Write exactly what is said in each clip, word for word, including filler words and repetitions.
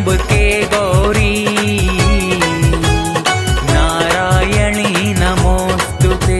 सबके गौरी नारायणी नमोस्तुते।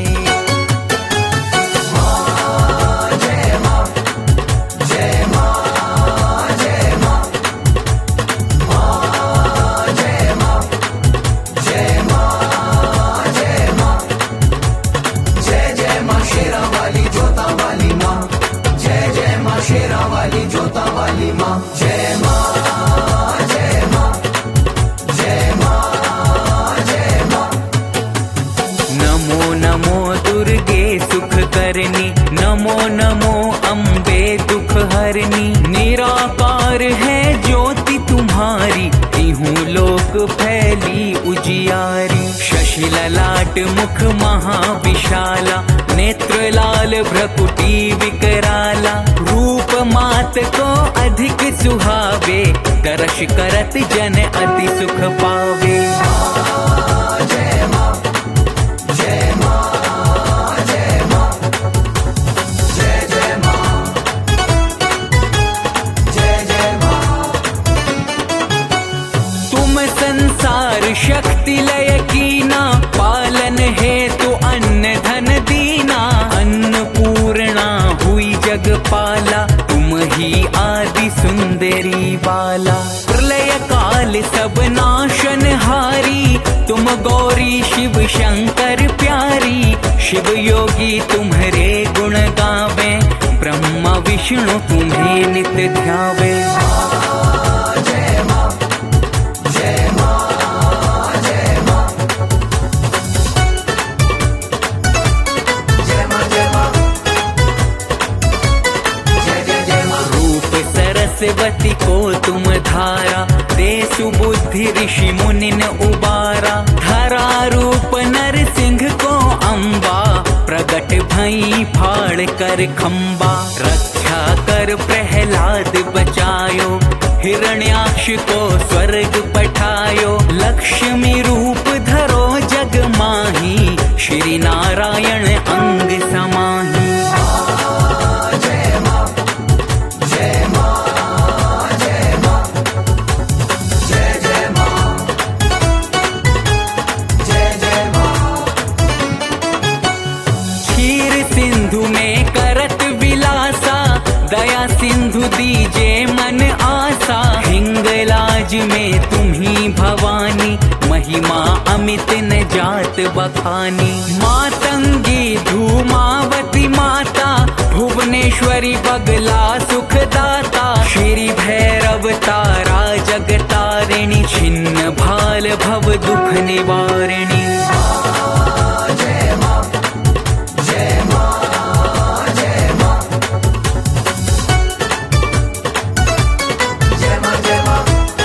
शेरावाली जोतावाली माँ जय माँ जय माँ जय माँ जय माँ। नमो नमो दुर्गे सुख करनी, नमो नमो अम्बे दुख हरनी। निराकार है ज्योति तुम्हारी, तिहु लोक फैली उजियारी। शशि ललाट मुख महाविशाला, नेत्र लाल भ्रकुटी विकराला। रूप मात को अधिक सुहावे, दर्श करत जन अति सुख पावे। जय माँ जय माँ जय माँ जय जय माँ जय जय माँ। तुम संसार शक्ति लय कीना, पालन हेतु अन्न धन दीना। अन्नपूर्णा हुई जगपाला, तुम ही आदि सुंदरी बाला। प्रलय काल सब नाशन हारी, तुम गौरी शिव शंकर प्यारी। शिव योगी तुम्हारे गुण गावे, ब्रह्मा विष्णु तुम्हें नित ध्यावे। जय माँ जय माँ जय माँ जय माँ जय माँ जय जय जय माँ। रूप सरस्वती को तुम धारा, दे सुबुद्धि ऋषि मुनिन उबारा। धरा रूप नरसिंह को अम्बा, प्रगट भई फाड़ कर खम्बा। रक्षा कर प्रहलाद बचायो, हिरण्याक्ष को स्वर्ग पठायो। लक्ष्मी रूप धरो जग माही, श्री नारायण अंग समाही। जय माँ जय माँ जय माँ जय जय माँ जय जय माँ। क्षीर सिंधु में करत विलासा, दया सिंधु दीजे मन आसा। हिंगलाज में तुम्ही भवानी, महिमा अमित न जात बखानी। मातंगी धूमावती माता, भुवनेश्वरी बगला सुखदाता। श्री भैरव तारा जगतारिणी, छिन्न भाल भव दुख निवारिणी। जय माँ जय माँ जय माँ जय माँ जय माँ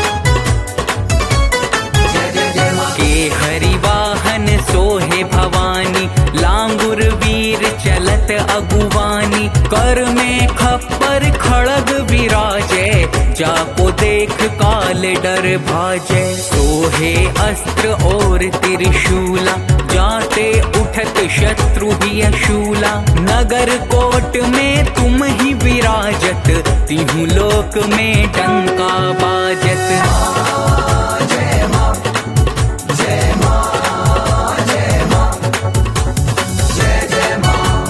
जय जय जय माँ। के हरिवाहन सोहे भवानी, लांगुर वीर चलत अगुवानी। कर में खप्पर खड़ग विराजे, जाको देख काल डर भाजे। सोहे अस्त्र और त्रिशूला, जाते उठत शत्रु ही अशूला। नगर कोट में तुम ही विराजत, तिहु लोक में डंका बाजत। जय माँ जय माँ जय माँ जय जय माँ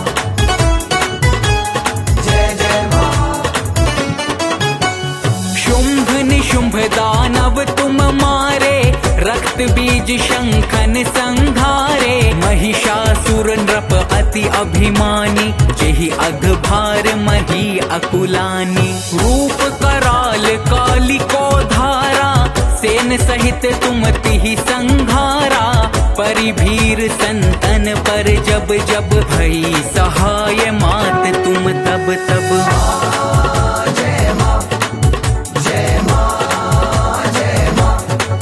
जय जय माँ। शुंभ निशुंभ दानव तुम मारे, रक्त बीज शंखन संघारे। महिषासुर नृप अति अभिमानी, जेहि अघभार मही अकुलानी। रूप कराल काली को धारा, सेन सहित तुम तिहि संघारा। परिभीर संतन पर जब जब, भई सहाय मात तुम तब तब। जय माँ जय माँ जय माँ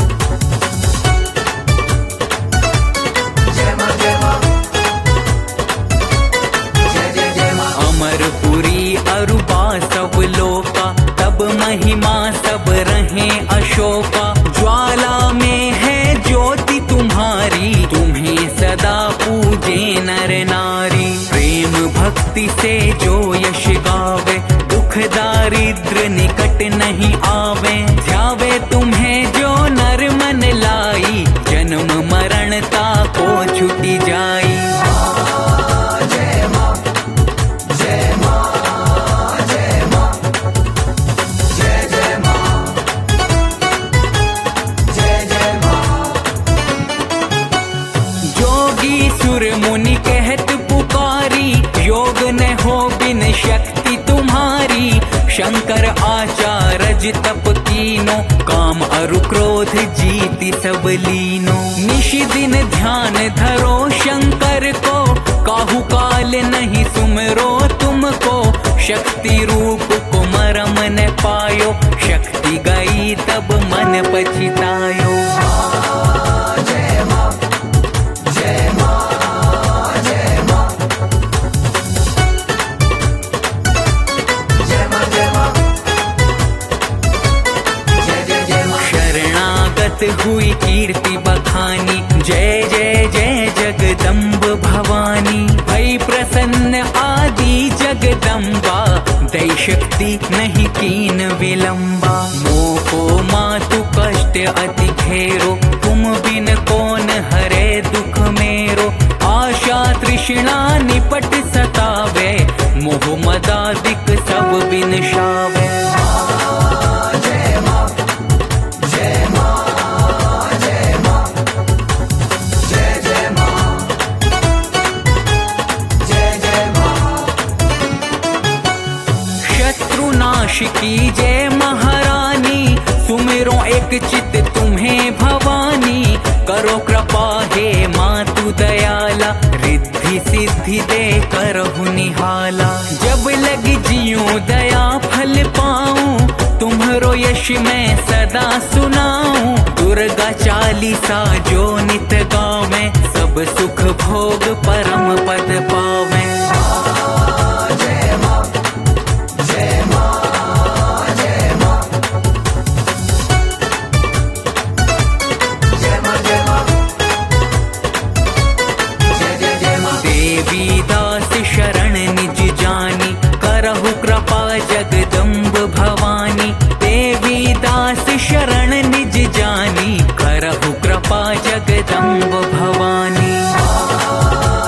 जय माँ जय माँ जय जय जय माँ। अमरपुरी अरुबा सब लोका, तब महिमा सब रहे अशोका। ज्वाला में है ज्योति तुम्हारी, तुम्हें सदा पूजे नर नारी। प्रेम भक्ति से जो यश गावे, दुख दारिद्र निकट नहीं आवे। ध्यावे तज तप कीनो, काम अरु क्रोध जीति सब लीनो। निश दिन ध्यान धरो शंकर को, काहू काल नहीं सुमरो तुमको। शक्ति रूप को मरम न पायो, शक्ति गई तब मन पछतायो। जय मां जय मां जय मां जय मां जय मां जय जय जय मां। शरणागत हुई कीर्ति बखानी, जय जय जय जगदम्ब भवानी। भई प्रसन्न आदि जगदम्बा, दै शक्ति नहीं कीन विलंबा। मोको मातु कष्ट अति घेरो, तुम बिन कौन हरे दुख मेरो। आशा तृष्णा निपट सतावे, मोह मदादिक सब बिन शावे। जय मां जय मां जय मां जय जय मां जय जय मां। शत्रुनाश की जय महारानी, सुमिरो एक चित तुम्हें भवानी। करो कृपा हे मातु दयाला, रिद्धि सिद्धि दे करहु निहाला। जब लग जियो दया फल पाऊं, तुम्हरो यश मैं सदा सुनाऊं। दुर्गा चालीसा जो नित गावें, सब सुख भोग परम पद पावें। जय मां जय मां जय मां जय मां जय मां जय जय जय मां। देवी दास शरण निज जानी, करहु कृपा जगदम्ब भवानी। देवी दास शरण निज जानी, करहु कृपा जगदम्ब भवानी।